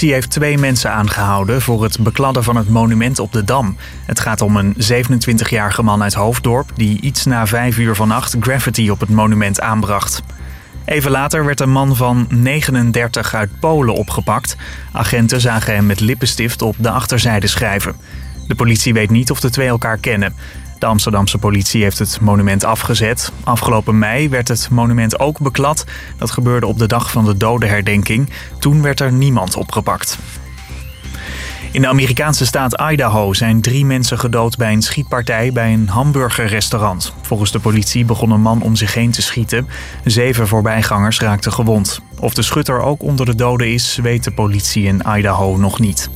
politie heeft 2 mensen aangehouden voor het bekladden van het monument op de Dam. Het gaat om een 27-jarige man uit Hoofddorp die iets na 5 uur vannacht graffiti op het monument aanbracht. Even later werd een man van 39 uit Polen opgepakt. Agenten zagen hem met lippenstift op de achterzijde schrijven. De politie weet niet of de 2 elkaar kennen. De Amsterdamse politie heeft het monument afgezet. Afgelopen mei werd het monument ook beklad. Dat gebeurde op de dag van de dodenherdenking. Toen werd er niemand opgepakt. In de Amerikaanse staat Idaho zijn 3 mensen gedood bij een schietpartij bij een hamburgerrestaurant. Volgens de politie begon een man om zich heen te schieten. 7 voorbijgangers raakten gewond. Of de schutter ook onder de doden is, weet de politie in Idaho nog niet.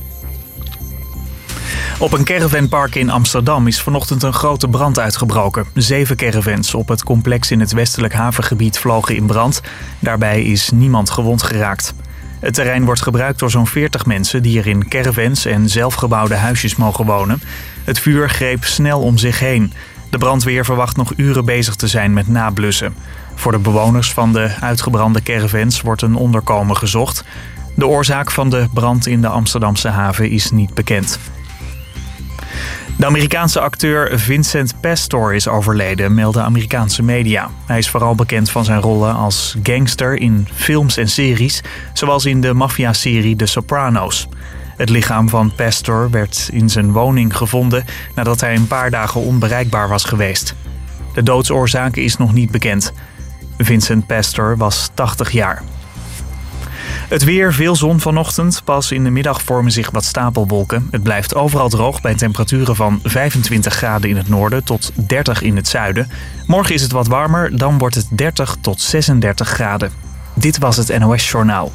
Op een caravanpark in Amsterdam is vanochtend een grote brand uitgebroken. 7 caravans op het complex in het westelijk havengebied vlogen in brand. Daarbij is niemand gewond geraakt. Het terrein wordt gebruikt door zo'n 40 mensen die er in caravans en zelfgebouwde huisjes mogen wonen. Het vuur greep snel om zich heen. De brandweer verwacht nog uren bezig te zijn met nablussen. Voor de bewoners van de uitgebrande caravans wordt een onderkomen gezocht. De oorzaak van de brand in de Amsterdamse haven is niet bekend. De Amerikaanse acteur Vincent Pastor is overleden, melden Amerikaanse media. Hij is vooral bekend van zijn rollen als gangster in films en series, zoals in de maffia-serie The Sopranos. Het lichaam van Pastor werd in zijn woning gevonden nadat hij een paar dagen onbereikbaar was geweest. De doodsoorzaak is nog niet bekend. Vincent Pastor was 80 jaar. Het weer, veel zon vanochtend. Pas in de middag vormen zich wat stapelwolken. Het blijft overal droog bij temperaturen van 25 graden in het noorden tot 30 in het zuiden. Morgen is het wat warmer, dan wordt het 30 tot 36 graden. Dit was het NOS Journaal.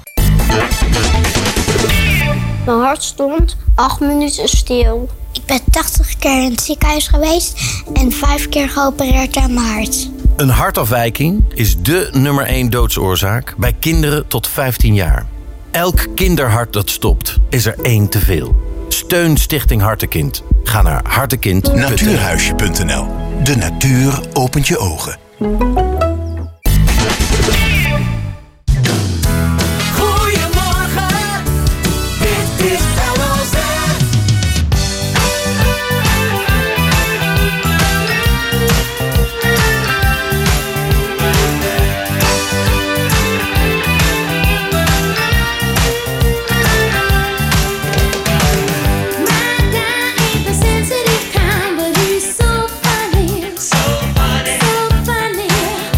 Mijn hart stond 8 minuten stil. Ik ben 80 keer in het ziekenhuis geweest en 5 keer geopereerd aan mijn hart. Een hartafwijking is dé nummer 1 doodsoorzaak bij kinderen tot 15 jaar. Elk kinderhart dat stopt, is er 1 te veel. Steun Stichting Hartekind. Ga naar hartekind.nl. Natuurhuisje.nl. De natuur opent je ogen. Sensitive kind, but he's so funny. So funny. So funny.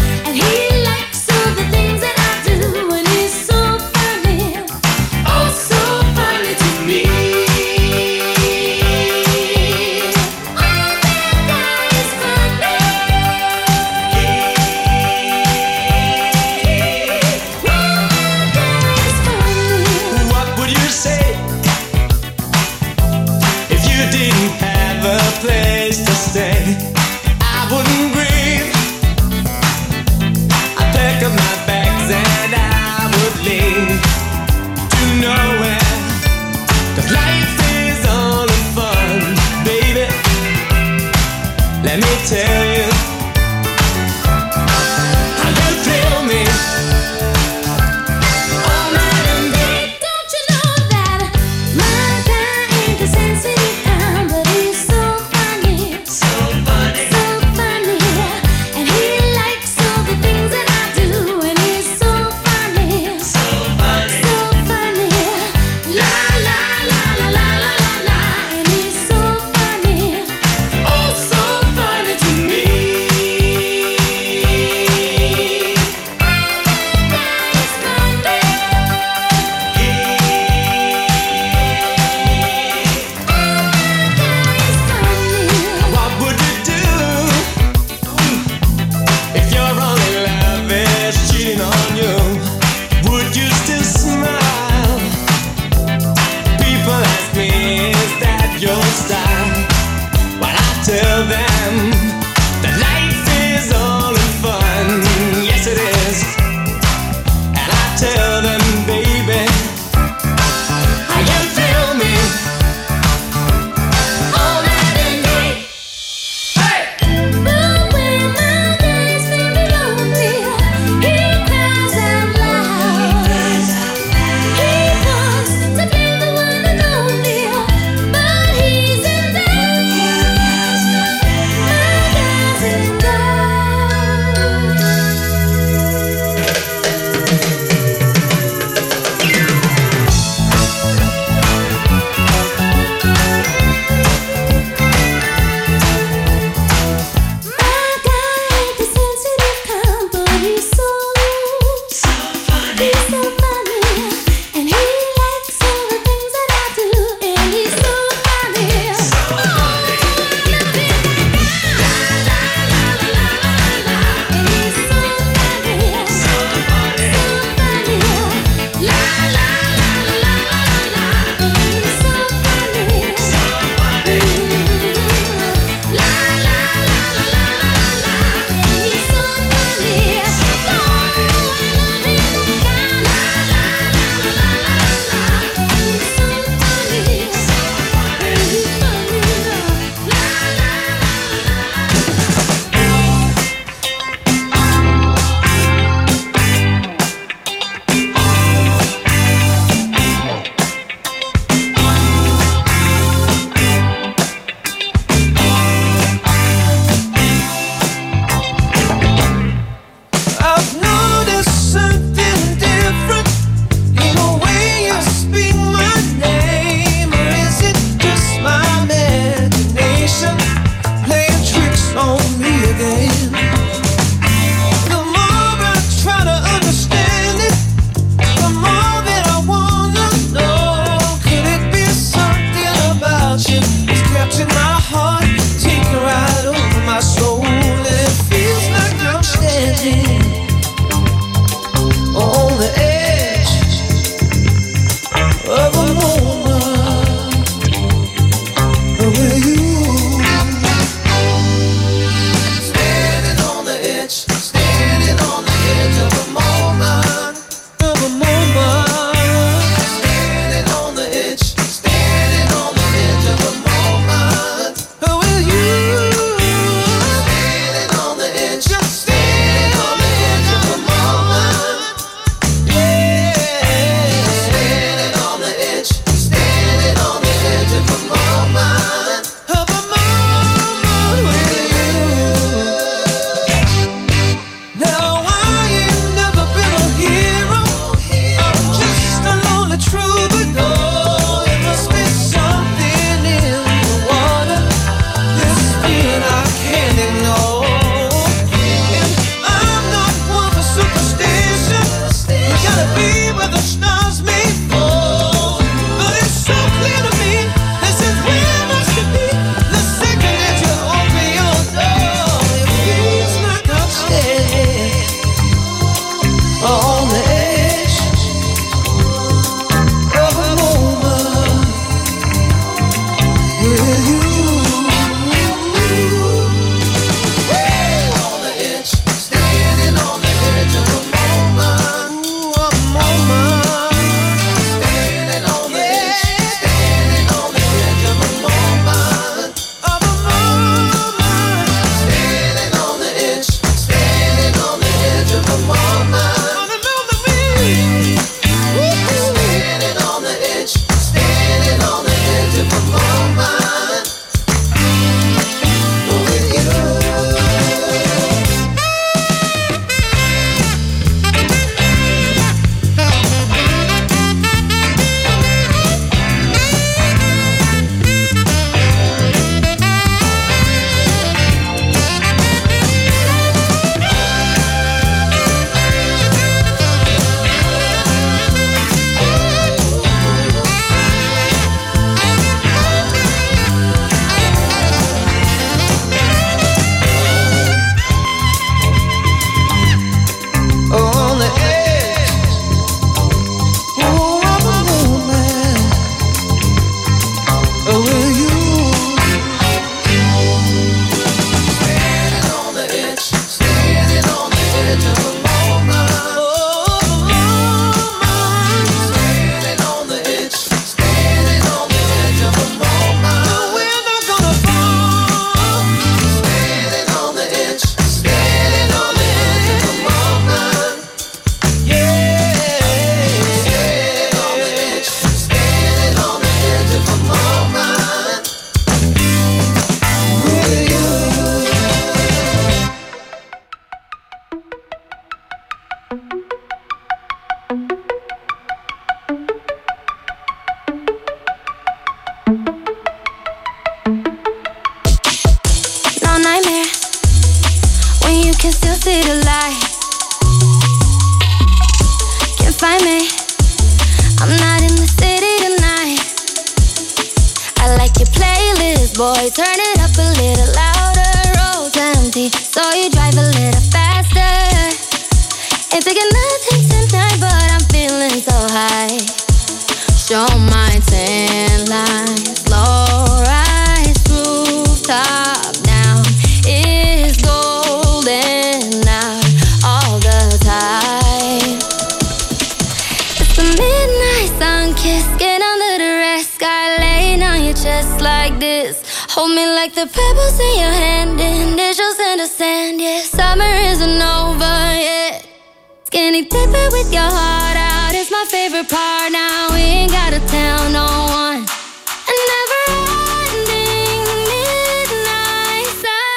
Boy, turn it up a little louder. Road's empty, so you drive a little faster. Ain't thinking nothing tonight, but I'm feeling so high. Show my tan lines, low rise, rooftop down. It's golden out all the time. It's the midnight sun kiss, get under the red sky, laying on your chest like this. Hold me like the pebbles in your hand, initials in the sand, yeah. Summer isn't over yet. Skinny dipping with your heart out is my favorite part. Now we ain't gotta tell no one. A never-ending midnight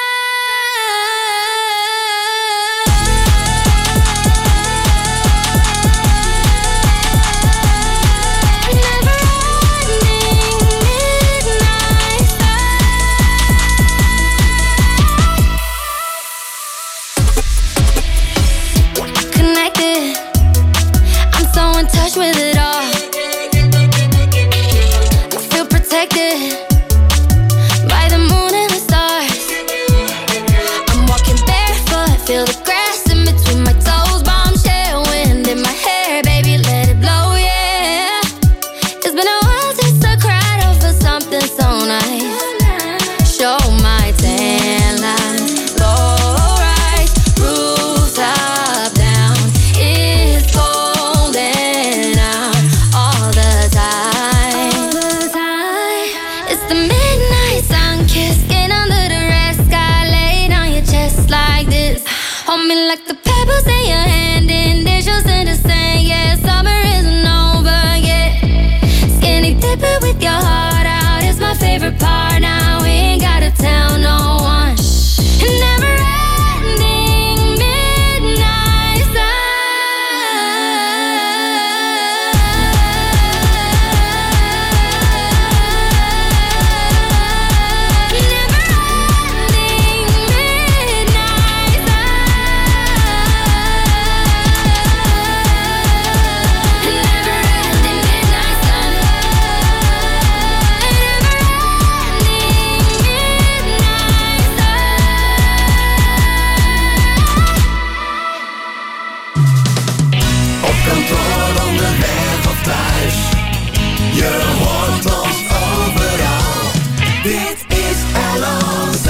in touch with it all. I feel protected by the moon and the stars. I'm walking barefoot, feel the grass in between my toes. Bombshell wind in my hair, baby, let it blow, yeah. It's been a while since I cried over something so nice. Show my tan lines, low rise, rooftop down. It's golden out all the time. It's the midnight sun kiss, get under the red sky, laying on your chest like this. Hold me like the pebbles in your hand, initials in the sand, yeah. Summer isn't over yet. Skinny dipping with your heart out is my favorite part. Now we ain't gotta tell no one. Never-ending midnight Op kantoor, onderweg of thuis. Je hoort ons overal. Dit is LOZ.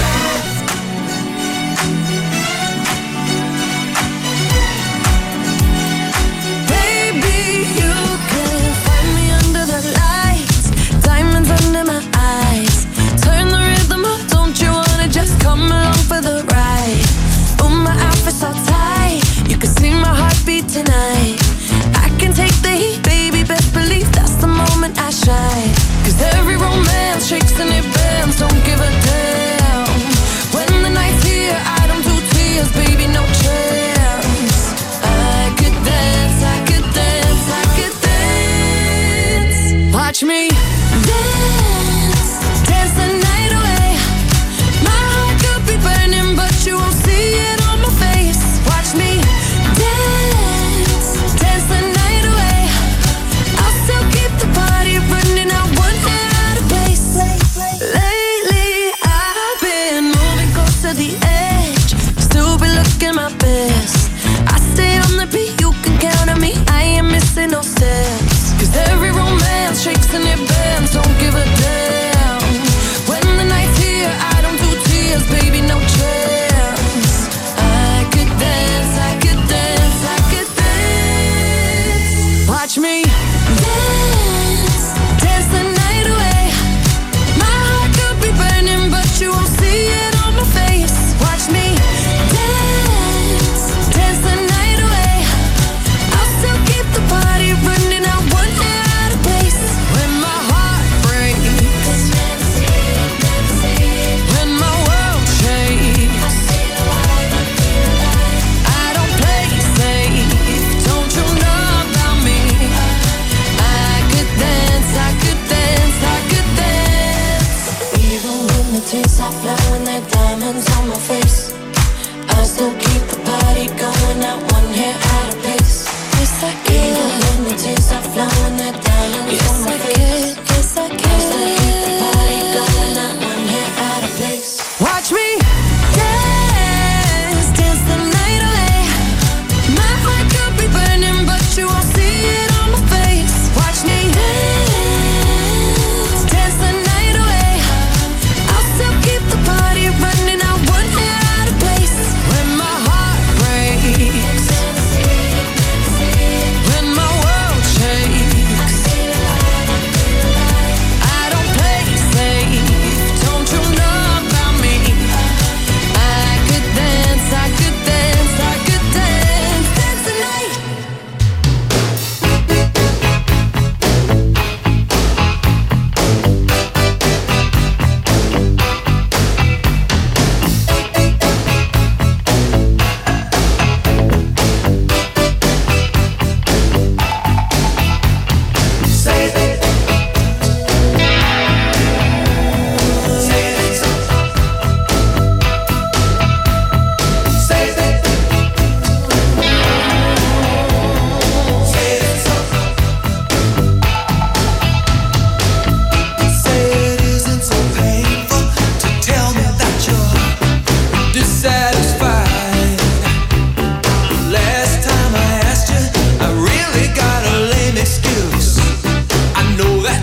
Baby, you can find me under the lights, diamonds under my eyes. Turn the rhythm up, don't you wanna just come along for the ride? Oh, my outfit's all tight, you can see my heartbeat tonight. I can take the heat, baby, best believe that's the moment I shine. 'Cause every romance shakes and it bends, don't give a damn. When the night's here, I don't do tears, baby, no chance. I could dance, I could dance, I could dance. Watch me dance, dance the night away. My heart could be burning, but you won't see it on my face. Watch me dance, dance the night away. I'll still keep the party running, I won't get out of place. Lately, I've been moving close to the edge, still be looking my best. I stay on the beat, you can count on me, I ain't missing no steps. 'Cause every romance shakes and it bends, don't give a damn.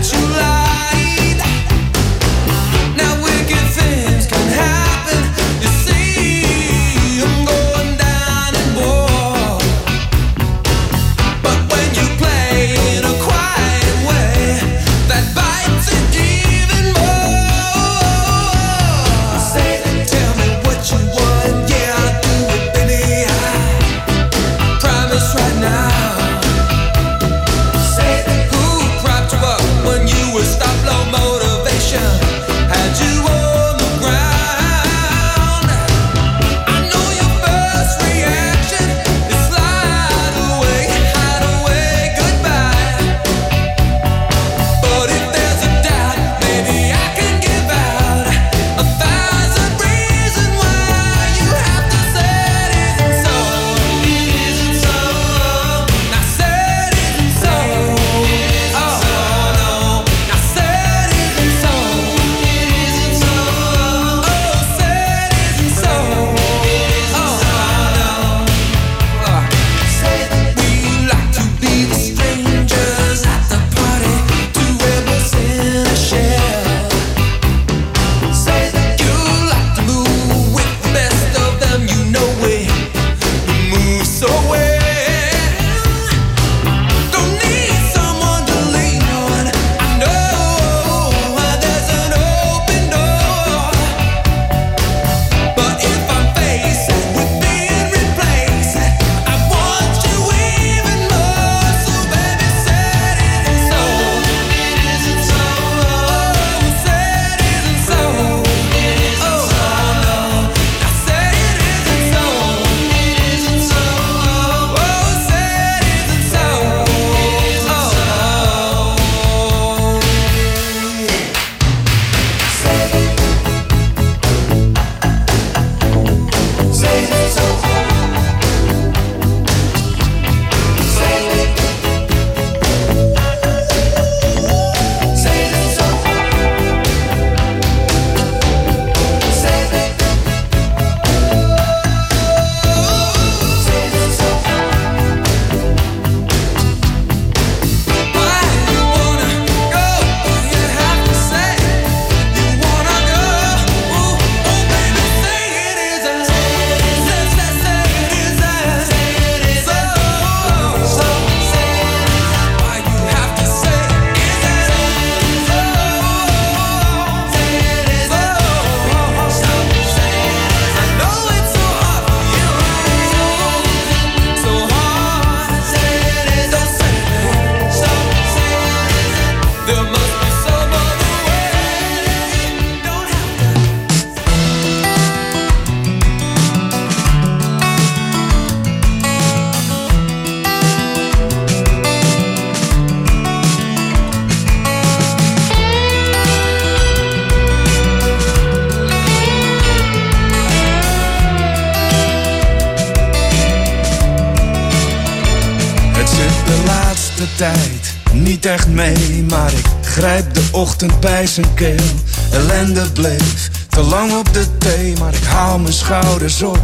tijd niet echt mee, maar ik grijp de ochtend bij zijn keel. Ellende bleef te lang op de thee, maar ik haal mijn schouders op,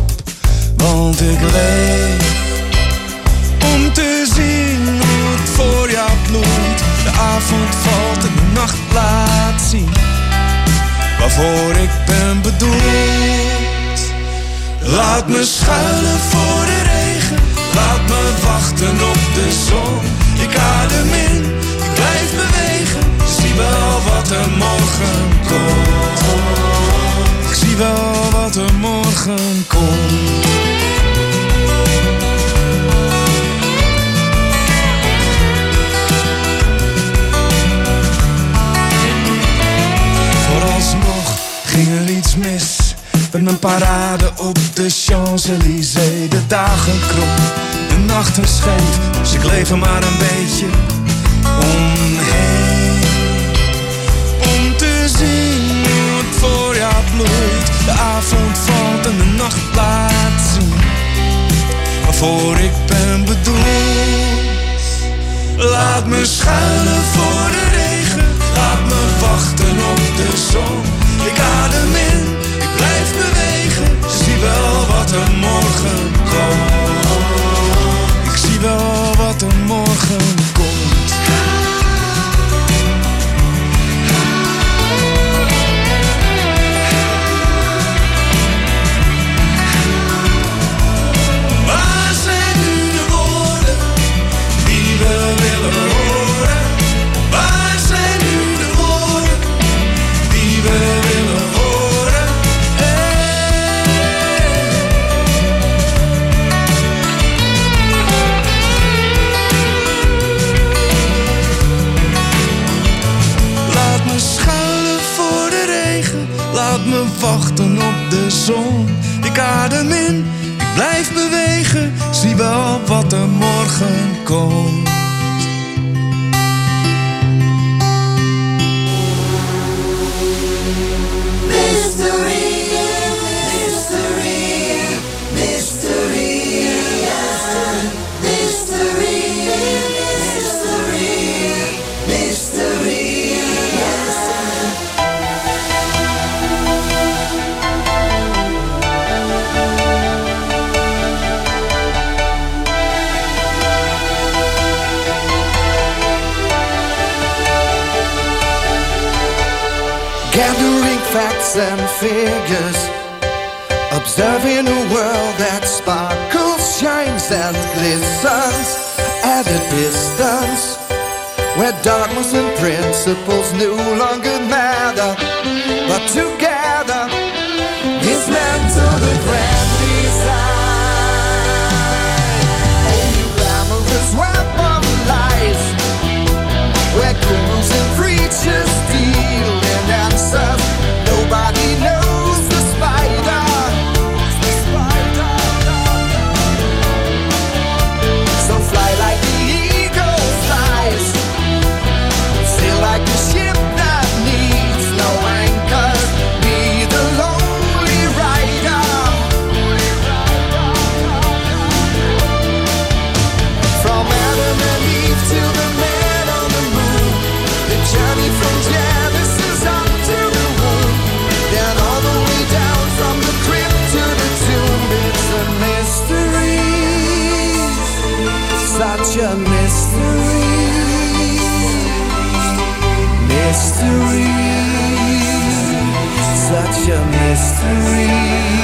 want ik leef om te zien hoe het voorjaar bloeit. De avond valt en de nacht laat zien waarvoor ik ben bedoeld. Laat me schuilen voor de regen, laat me wachten op de zon. Ik adem in, ik blijf bewegen, zie wel wat er morgen komt. Ik zie wel wat er morgen komt. Vooralsnog ging er iets mis met mijn parade op de Champs-Élysées. De dagen krom, de nachten scheef, dus ik leef er maar een beetje omheen. Om te zien hoe het voorjaar bloeit, de avond valt en de nacht laat zien waarvoor ik ben bedoeld. Laat me schuilen voor de regen, laat me wachten op de zon. Ik adem in, ik blijf bewegen, zie wel wat er morgen komt. Ik zie wel wat er morgen komt. laat me wachten op de zon. Ik adem in, ik blijf bewegen, zie wel wat er morgen komt. Gathering facts and figures, observing a world that sparkles, shines and glistens at a distance, where dogmas and principles no longer matter, but together dismantle the grand design. A glamorous web of lies, where gurus and preachers deal in answers. Nobody knows the spider. So fly like the eagle flies, sail like a ship that needs no anchors, be the lonely rider. From Adam and Eve to the man on the moon, the journey from Genesis up to the womb, then all the way down from the crypt to the tomb. It's a mystery, such a mystery, mystery, such a mystery.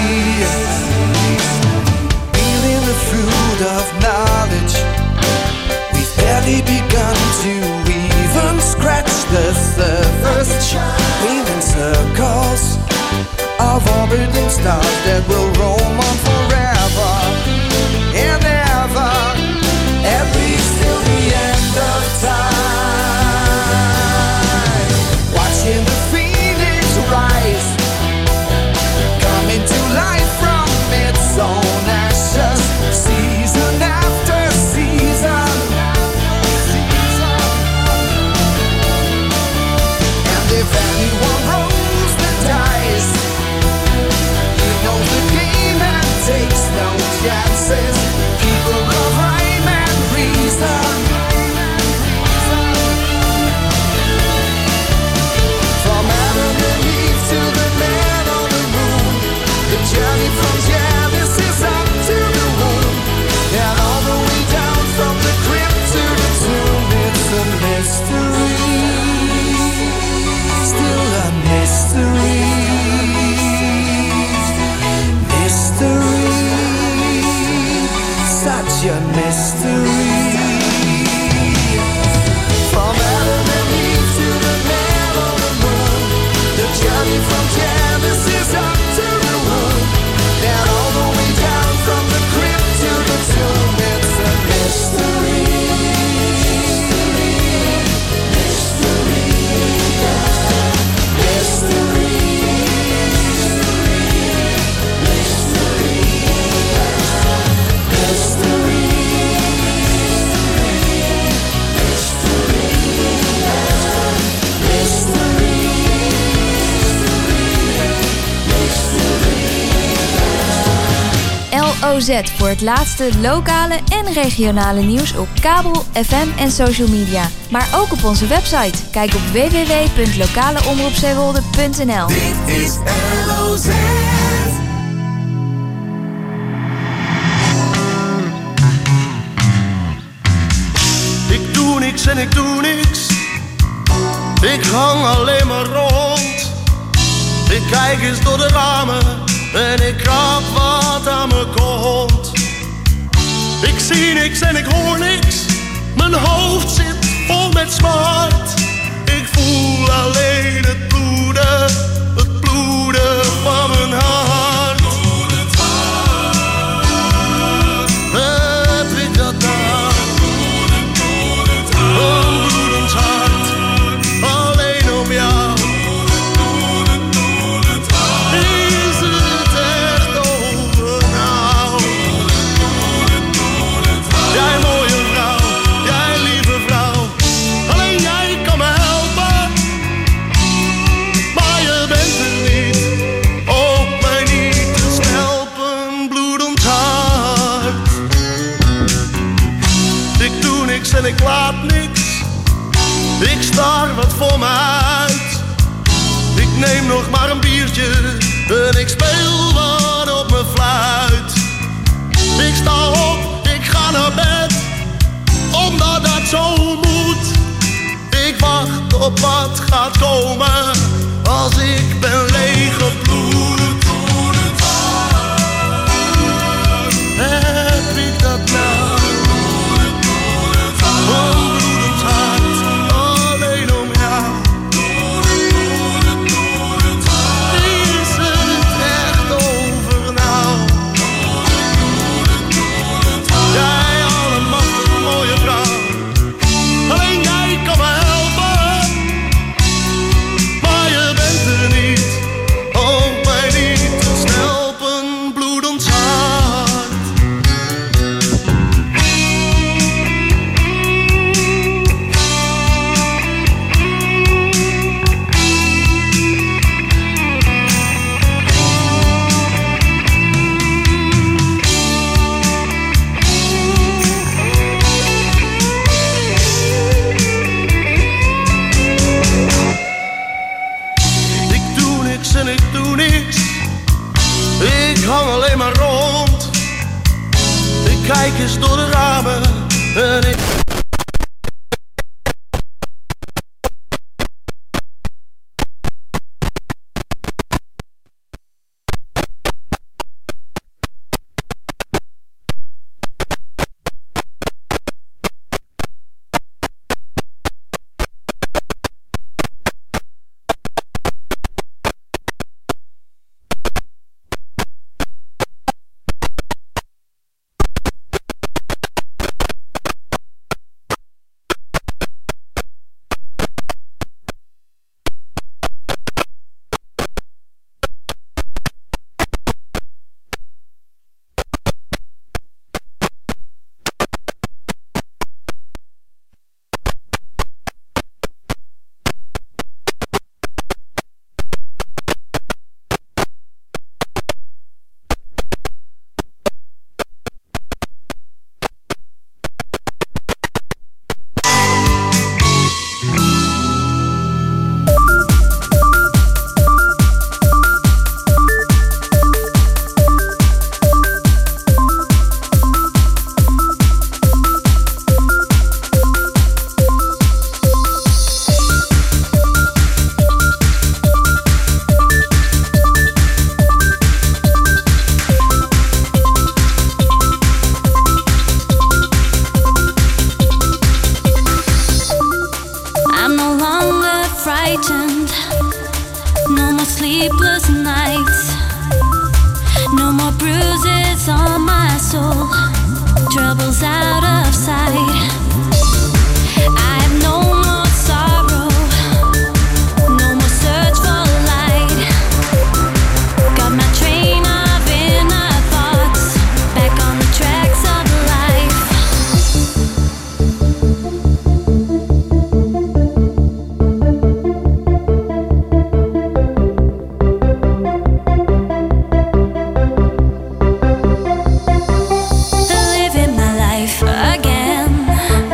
Feeling the fruit of knowledge, we've barely begun to even scratch the surface, weaving circles of orbiting stars that will roam on forever and ever, at least till the end of time. Watching the phoenix rise, coming to life from its own ashes, season after season. And if anyone rolls the dice, he knows the game and takes no chances. People of rhyme and reason. From Adam and Eve to the man on the moon, the journey from Genesis up to the womb, and all the way down from the crypt to the tomb. It's a mystery, still a mystery, mystery, such a mystery. From Adam and Eve to the man on the moon, the journey from Genesis up to the womb, and all the way down from the crypt to the tomb. It's a mystery, mystery, mystery, LOZ voor het laatste lokale en regionale nieuws op kabel, FM en social media. Maar ook op onze website. Kijk op www.lokaleomroepzeewolde.nl. Dit is LOZ. Ik doe niks en ik doe niks. Ik hang alleen maar rond. Ik kijk eens door de ramen en ik krap wat aan me komt. Ik zie niks en ik hoor niks. Mijn hoofd zit vol met smart. Ik voel alleen het bloeden van mijn hart. Bloedend hart. Heb ik dat daar? Bloedend hart. Een bloedend hart. Alleen om jou. Bloedend hart. en ik speel wat op mijn fluit. Ik sta op, ik ga naar bed, omdat dat zo moet. Ik wacht op wat gaat komen, als ik ben leeggebloed. Heb ik dat nou? Een bloedend hart, alleen om jou. Is het echt over nou? Jij allemachtig mooie vrouw, alleen jij kan me helpen. Maar je bent er niet, ook mij niet te stelpen, bloedend hart. En ik doe niks, ik hang alleen maar rond. Ik kijk eens door de ramen en ik... No more sleepless nights, no more bruises on my soul, troubles out of sight. I have no more sorrow, no more search for light. Got my train of inner thoughts back on the tracks of life. Living my life again.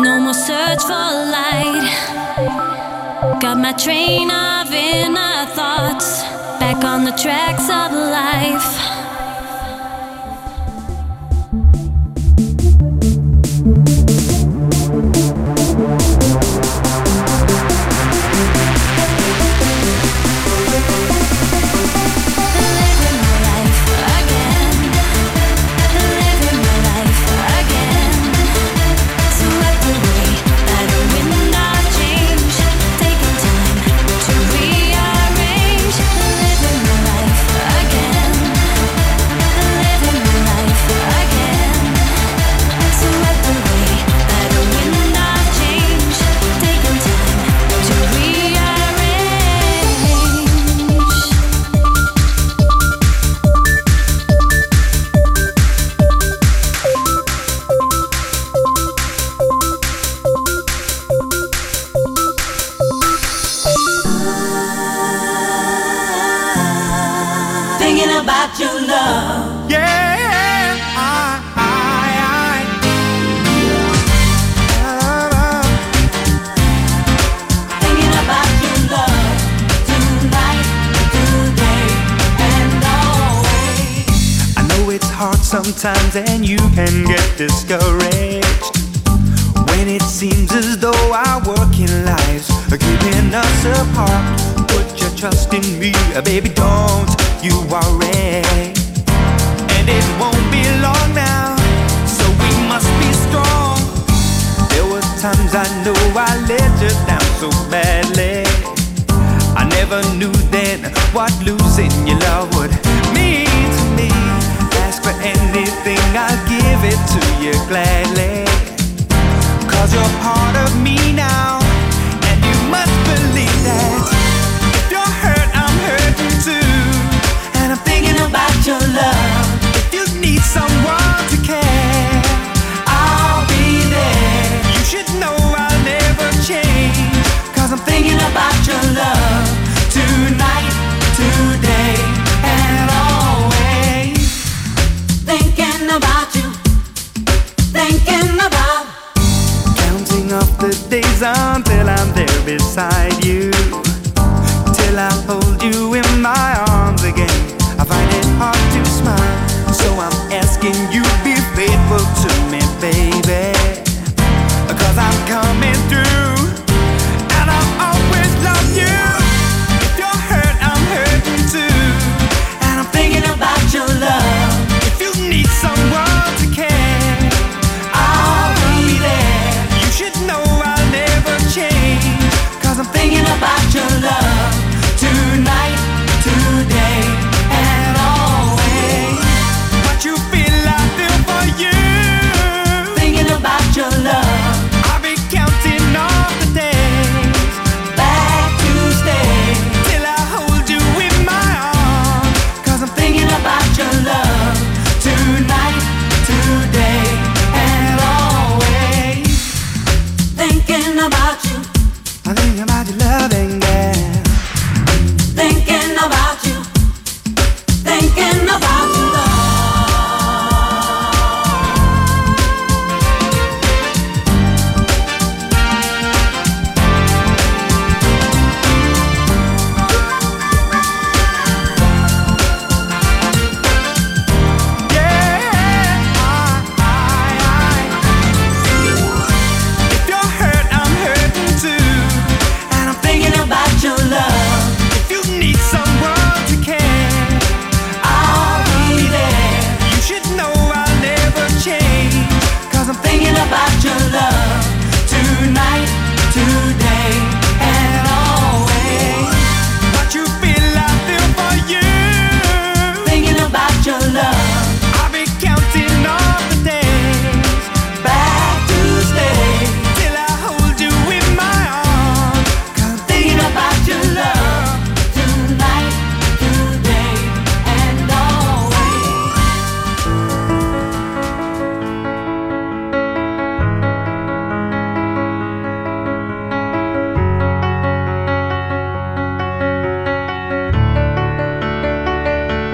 No more search for light. Got my train of inner thoughts back on the tracks of life. About your love, yeah, thinking about your love tonight, today, and always. I know it's hard sometimes and you can get discouraged when it seems as though our working lives are keeping us apart. Put your trust in me, baby, don't you worry. And it won't be long now, so we must be strong. There were times I know I let you down so badly. I never knew then what losing your love would mean to me. Ask for anything, I'll give it to you gladly. 'Cause you're part of me now, and you must believe that. If you're hurt, I'm hurting too. And I'm thinking about your love. If you need someone to care, I'll be there. You should know I'll never change. 'Cause I'm thinking about your love tonight, today, and always. Thinking about you, thinking about. Counting up the days until I'm there beside you. Till I hold you in my arms again. I find it hard to smile, so I'm asking you be faithful to me, baby. 'Cause I'm coming through, and I'll always love you. If you're hurt, I'm hurting too. And I'm thinking about your love. If you need someone to care, I'll be there. You should know I'll never change. 'Cause I'm thinking about your love tonight, today, and always. What you feel, I feel for you. Thinking about your love, I'll be counting off the days back to stay till I hold you in my arms. 'Cause I'm thinking about your love tonight, today, and always. Thinking about you, I'm thinking about your loving, yeah. thinking about you, thinking about your love. If you're hurt, I'm hurting too. And I'm thinking about your love. If you need someone to care, I'll be there. You should know I'll never change. 'Cause I'm thinking about your love tonight, today, and always. What you feel, I feel for you. Thinking about your love, I'll be counting off the days back to stay till I hold you in my arms. 'Cause I'm thinking about your love tonight, today, and always.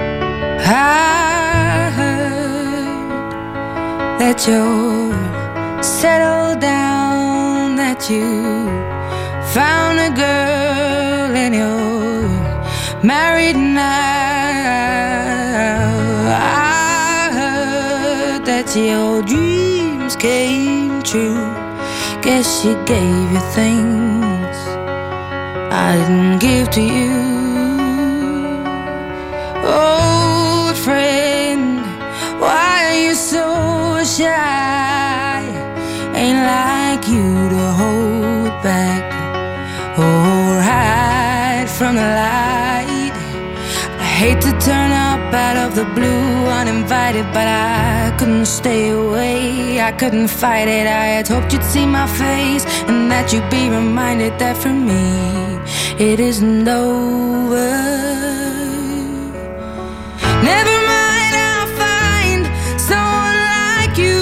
I heard that you're settle down, that you found a girl and you're married now. I heard that your dreams came true. Guess she gave you things I didn't give to you. Old friend, why are you so shy? Ain't like you to hold back or hide from the light. I hate to turn up out of the blue uninvited, but I couldn't stay away, I couldn't fight it. I had hoped you'd see my face and that you'd be reminded that for me it isn't over. Never mind, I'll find someone like you.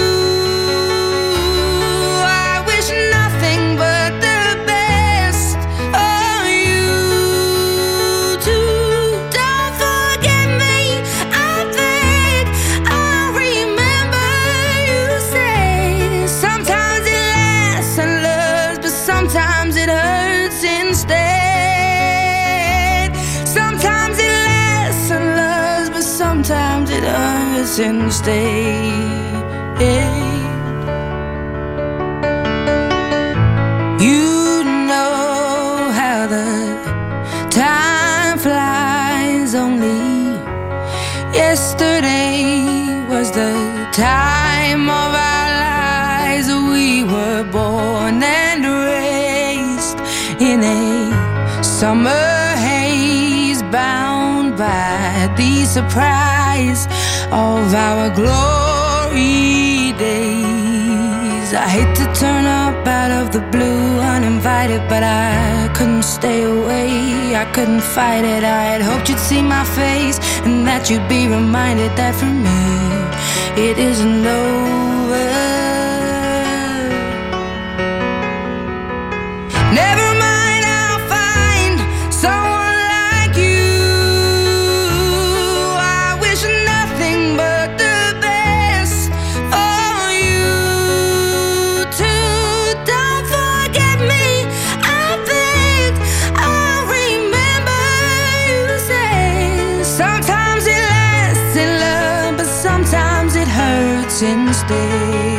I wish nothing but the best for you too. Don't forget me, I think I'll remember you say. Sometimes it lasts and loves, but sometimes it hurts instead. Sometimes it lasts and loves, but sometimes it hurts instead. You know how the time flies. Only yesterday was the time of our lives. We were born and raised in a summer haze, bound by the surprise of our glory days. I hate to turn up out of the blue uninvited, but I couldn't stay away, I couldn't fight it. I had hoped you'd see my face and that you'd be reminded that for me it isn't over. Never mind, I'll find someone like you. I wish nothing but the best for you too. Don't forget me, I think I'll remember you say. Sometimes it lasts in love, but sometimes it hurts instead.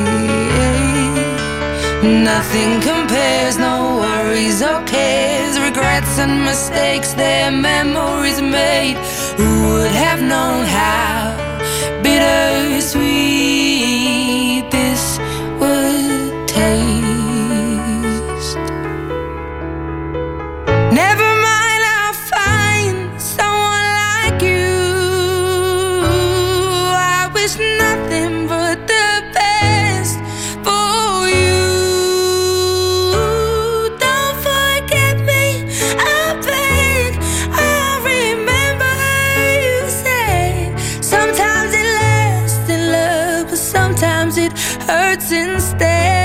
Nothing compares, no worries or cares, regrets and mistakes, their memories made. Who would have known how bittersweet this would taste? Never mind, I'll find someone like you. I wish nothing but the best for you. Don't forget me, I beg, I'll remember you said. Sometimes it lasts in love, but sometimes it hurts instead.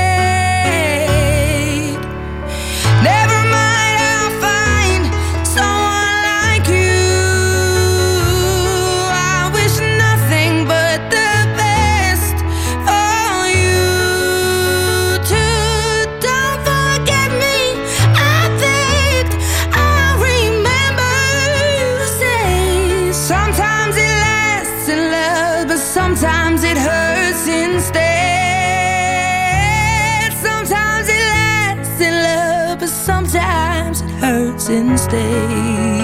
Never mind, I'll find someone like you. I wish nothing but the best for you too. Don't forget me, I beg, I'll remember you say. Sometimes it lasts in love, but sometimes it hurts instead. Sometimes it lasts in love, but sometimes it hurts instead.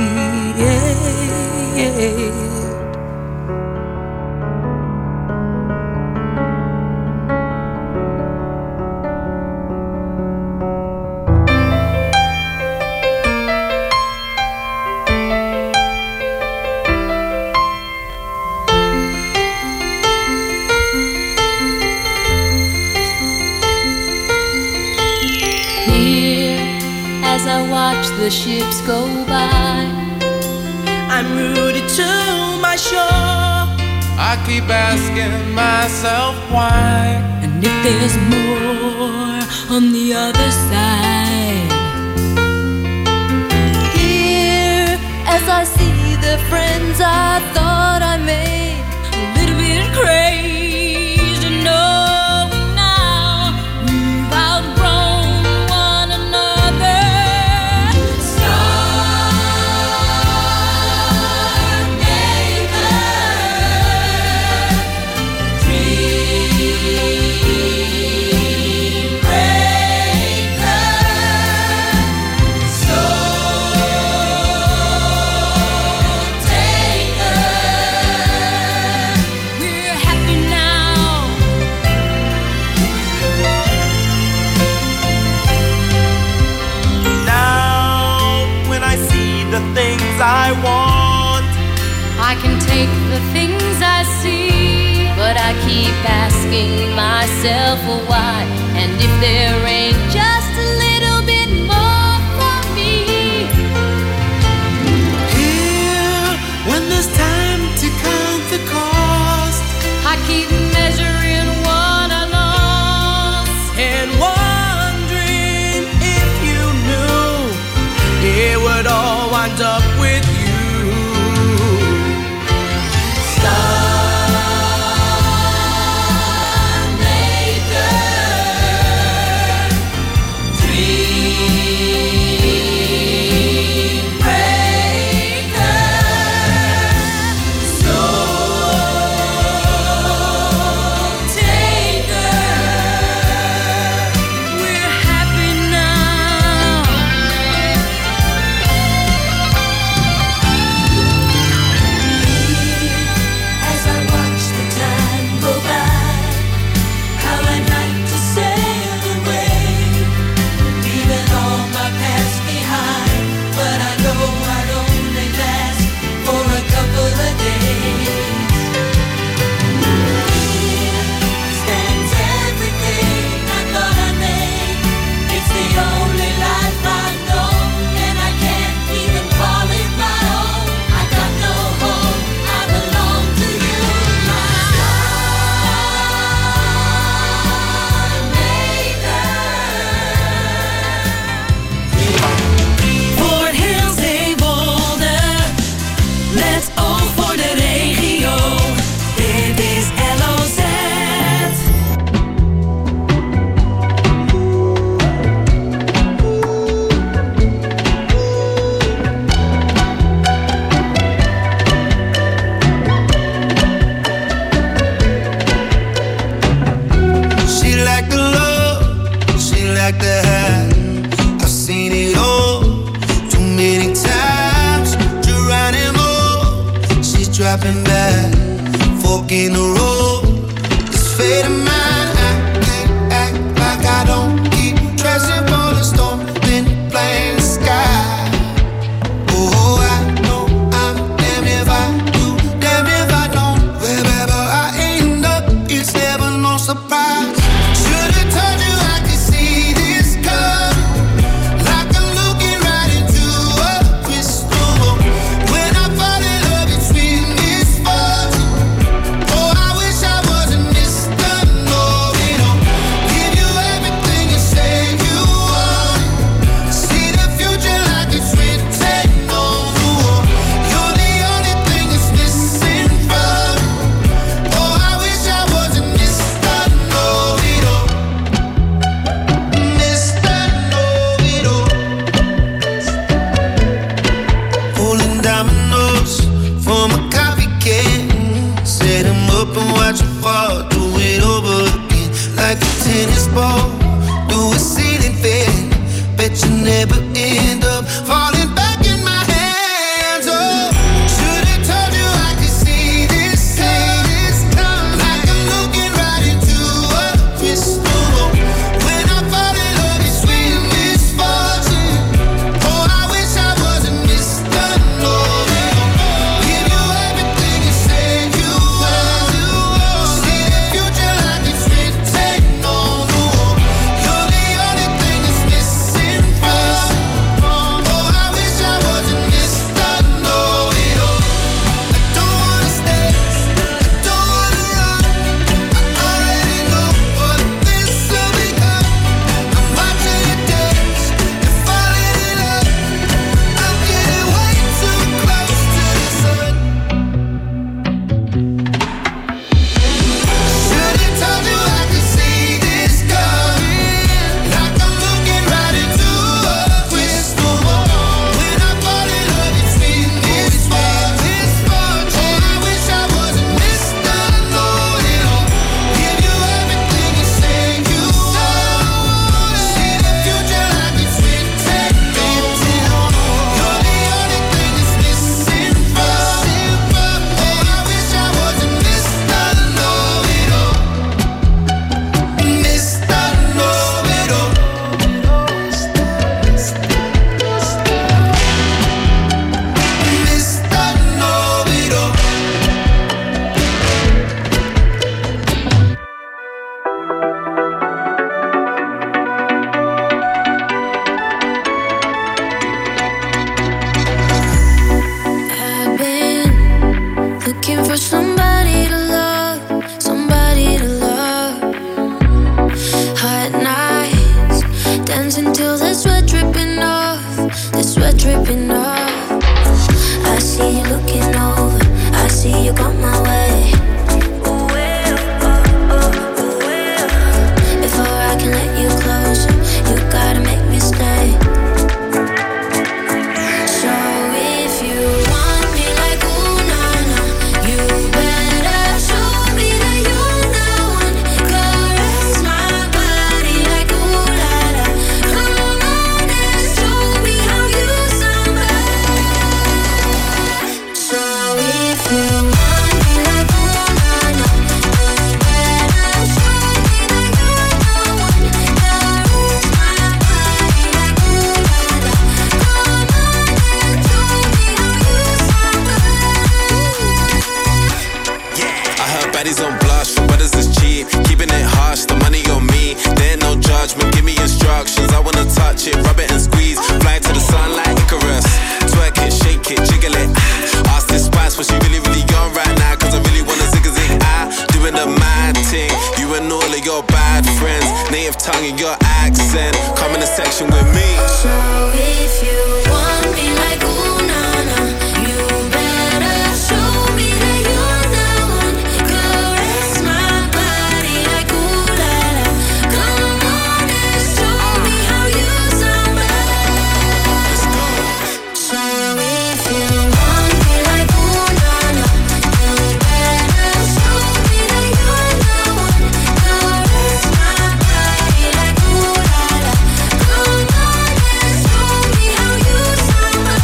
Here, as I watch the ships go by, I'm rooted to my shore. I keep asking myself why. And if there's more on the other side. Here, as I see the friends I thought I made, a little bit crazy knowing now I can take the things I see, but I keep asking myself why. And if there ain't just a little bit more for me. Here, when there's time to count the cost, I keep measuring what I lost and wondering if you knew it would all wind up with you. your bad friends. Native tongue and your accent. Come in the section with me. So if you want me like ooh na na, you better show me that you're the one. Caress my body like ooh la la. Come on and show me how you sound bad. So if you want me like ooh na na, you better show me that you're the one. Caress my body like ooh la la. Come on and show me how you sound bad.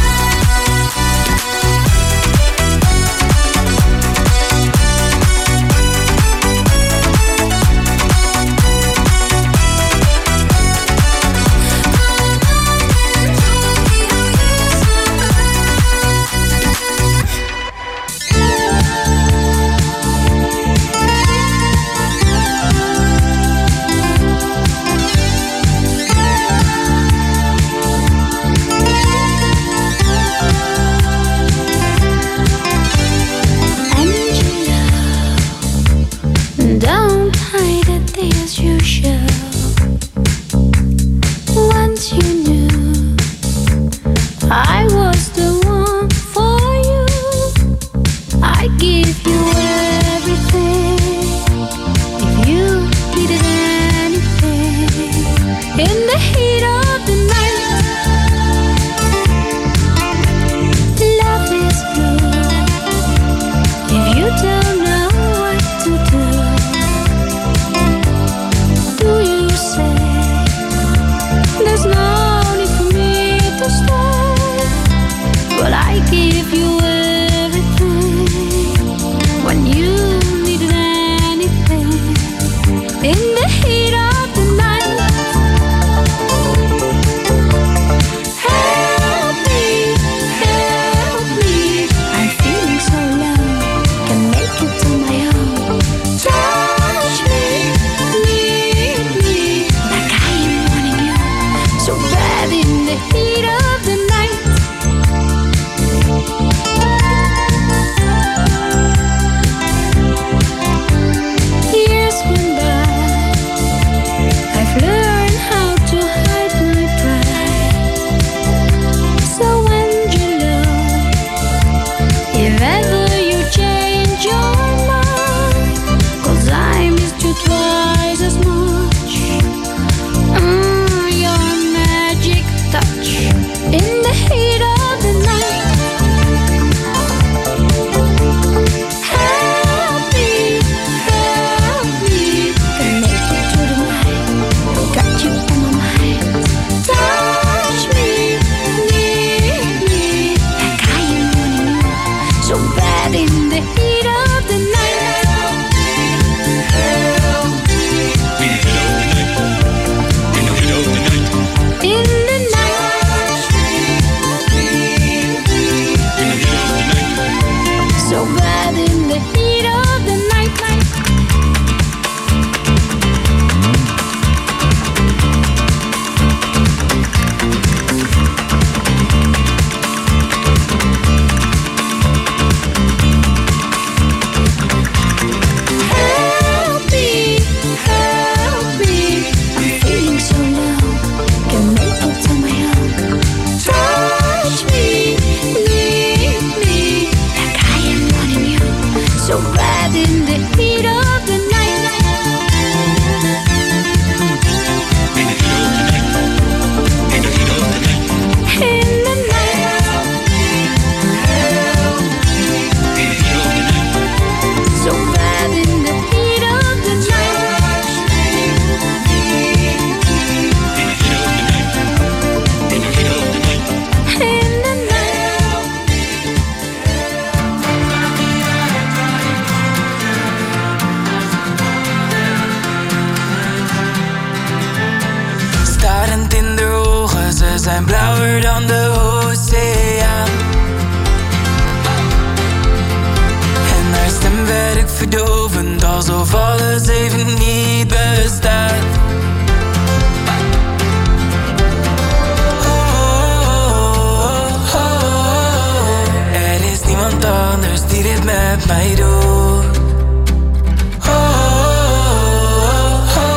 Don't hide it as you should. Once you knew I was the one for you, I give you everything. If you needed anything in the heat of the night, love is blue. If you don't know what to do, do you say there's no need for me to stay? But I give you everything when you needed anything in the heat of the night. Help me, I'm feeling so low, can make it on my own. Touch me, need me, like I am wanting you so bad in the heat of the night. Years went by, I've learned how to hide my pride. So Angelo, if ever you change your mind, 'cause I missed you twice as much. Your magic touch in the heat of the night. Help me, can make it through the night. Got you on my mind. Touch me, need me, like I am wanting you so bad in the heat of the night. In the night, so bad in the heat of the night. Help me, I'm feeling so low, can make it on my own. Touch me, need me, like I am wanting you so bad in the heat of the night. In the night, so bad in the heat of the night. In the night. Starend in de ogen, ze zijn blauwer dan de oceaan. En haar stem werkt verdovend, alsof alles even niet bestaat. Er is niemand anders die dit met mij doet.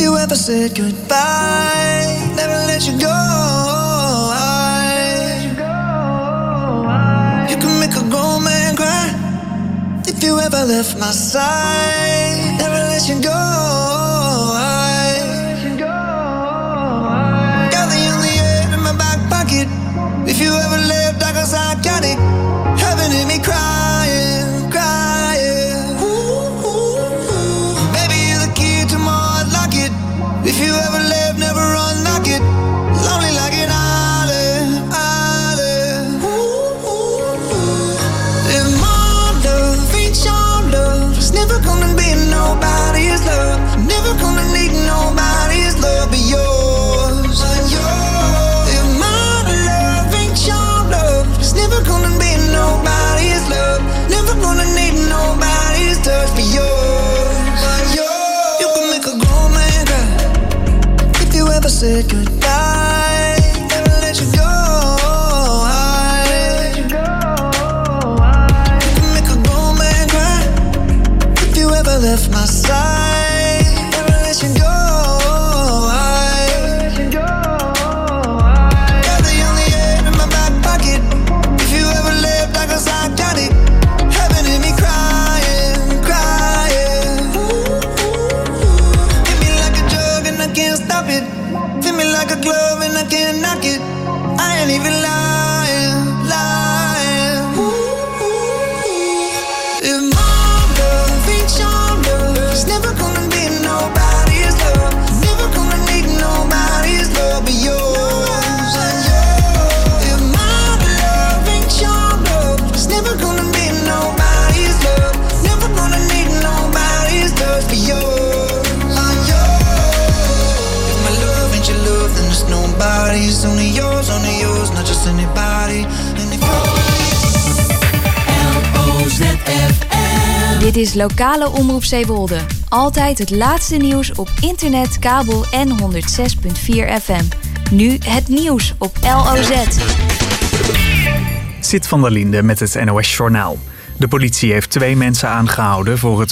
you ever said goodbye, never let you go. You can make a grown man cry. If you ever left my side, never let you go. Got the only air in my back pocket. If you ever left, I got psychotic. Heaven in me crying, crying. Baby, you're the key to my heart, lock it. If you ever left, never unlock it. Lonely like an island, island. If my love ain't your love, it's never gonna be nobody's love. Never gonna need nobody's love but yours. If my love ain't your love, it's never gonna be nobody's love. Never gonna need nobody's touch but yours. You can make a grown man cry. If you ever said goodbye, never let you go. You can make a grown man cry. If you ever left my side, never let you go. Got the only air in my back pocket. If you ever left, I got psychotic. Heaven in me crying, crying. Hit me like a drug and I can't stop it. Fit me like a glove and I can't knock it. I ain't even lying, lying. If my love ain't your love, it's never gonna be nobody's love. Never gonna need nobody's love but yours. If my love ain't your love, it's never gonna be nobody's love. Never gonna need nobody's love but yours. If my love ain't your love, then it's nobody's. Only yours, not just anybody. And if L-O-Z-F-M. Dit is lokale omroep Zeewolde. Altijd het laatste nieuws op internet, kabel en 106.4 FM. Nu het nieuws op LOZ. Sit van der Linde met het NOS Journaal. De politie heeft 2 mensen aangehouden voor het